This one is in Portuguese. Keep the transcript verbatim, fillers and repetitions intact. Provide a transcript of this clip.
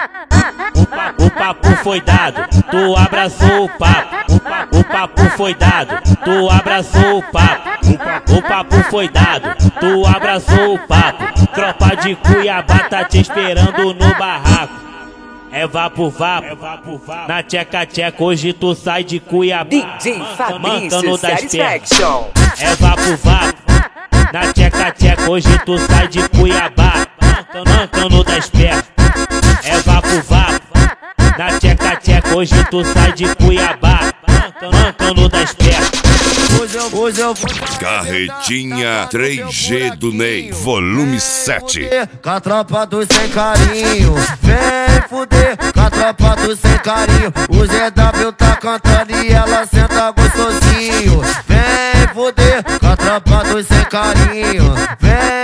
O papo, o papo foi dado, tu abraçou o papo. O papo, o papo foi dado, tu abraçou o papo. O papo, o papo foi dado, tu abraçou o papo. Tropa de Cuiabá tá te esperando no barraco. É vapo vapo, na tcheca tcheca hoje tu sai de Cuiabá. D J Fabrício Satisfaction. É vapo vapo, na tcheca tcheca hoje tu sai de Cuiabá. Mancando das pernas. É vapo vapo, na tcheca tcheca hoje tu sai de Cuiabá. Mancando das pernas. Hoje eu, hoje eu vou Carretinha três G do Ney, volume sete. com a tropa do sem carinho. Vem fuder com a tropa do sem carinho. O G W tá cantando e ela senta gostosinho. Vem fuder com a tropa do sem carinho. Vem